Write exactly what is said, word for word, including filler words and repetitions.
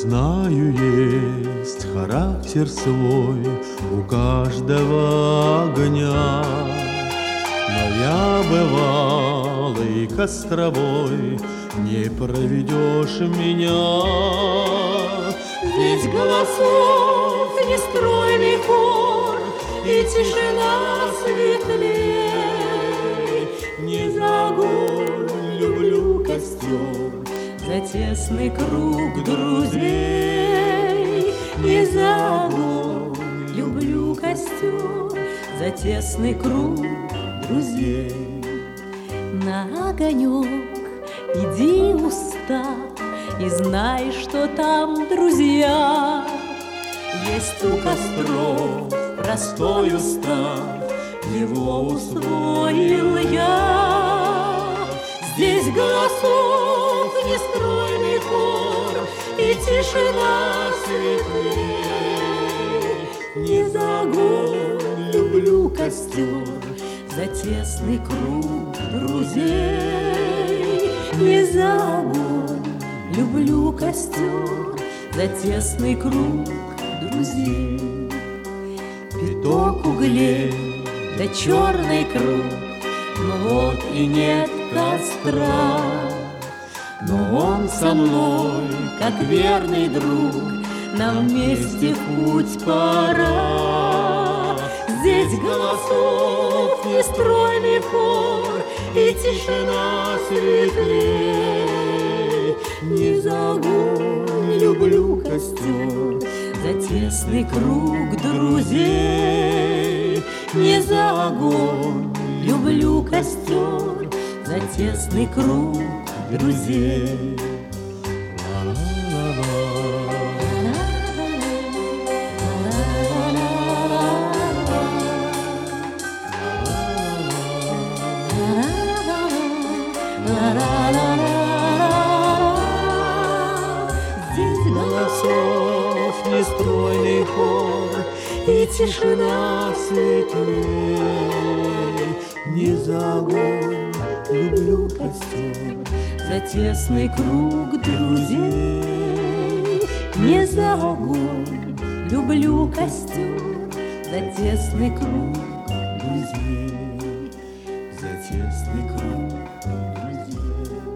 знаю, есть характер свой у каждого огня, но я бывалый костровой, не проведешь меня. Здесь голосов нестройный хор и тишина светлей. Не за огонь люблю костер, за тесный круг друзей. Не за огонь люблю костер, за тесный круг друзей. На огонек иди, устав, и знай, что там друзья. Есть у костров простой устав, его усвоил я. Здесь голосов нестройный хор и тишина светлей. Не за огонь люблю костер, за тесный круг друзей. Не за огонь люблю костер, за тесный круг друзей. Пяток углей, да черный круг, но вот и нет костра. Но он со мной, как верный друг, нам вместе в путь пора. Здесь голосов нестройный хор и тишина светлей. Не за огонь люблю костер, за тесный круг друзей. Не за огонь люблю костер, за тесный круг друзей. Здесь голосов нестройный хор и тишина светлей. Не за огонь люблю костер, за тесный круг друзей. Не за огонь люблю костер, за тесный круг друзей, за тесный круг друзей.